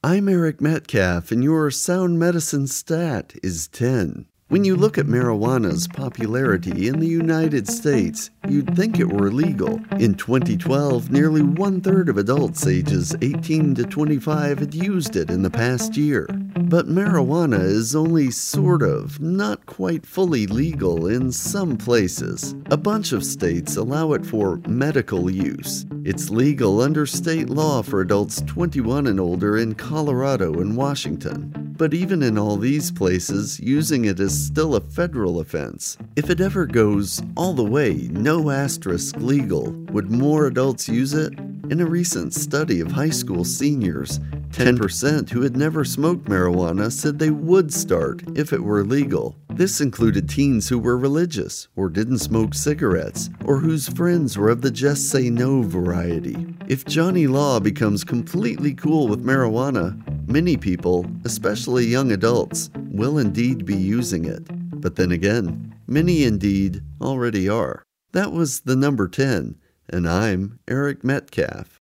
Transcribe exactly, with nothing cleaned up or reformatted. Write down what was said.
I'm Eric Metcalf, and your Sound Medicine stat is ten. When you look at marijuana's popularity in the United States, you'd think it were legal. In twenty twelve, nearly one-third of adults ages eighteen to twenty-five had used it in the past year. But marijuana is only sort of, not quite fully legal in some places. A bunch of states allow it for medical use. It's legal under state law for adults twenty-one and older in Colorado and Washington. But even in all these places, using it is still a federal offense. If it ever goes all the way, no asterisk legal, would more adults use it? In a recent study of high school seniors, ten percent who had never smoked marijuana said they would start if it were legal. This included teens who were religious, or didn't smoke cigarettes, or whose friends were of the just say no variety. If Johnny Law becomes completely cool with marijuana, many people, especially young adults, will indeed be using it. But then again, many indeed already are. That was the number ten, and I'm Eric Metcalf.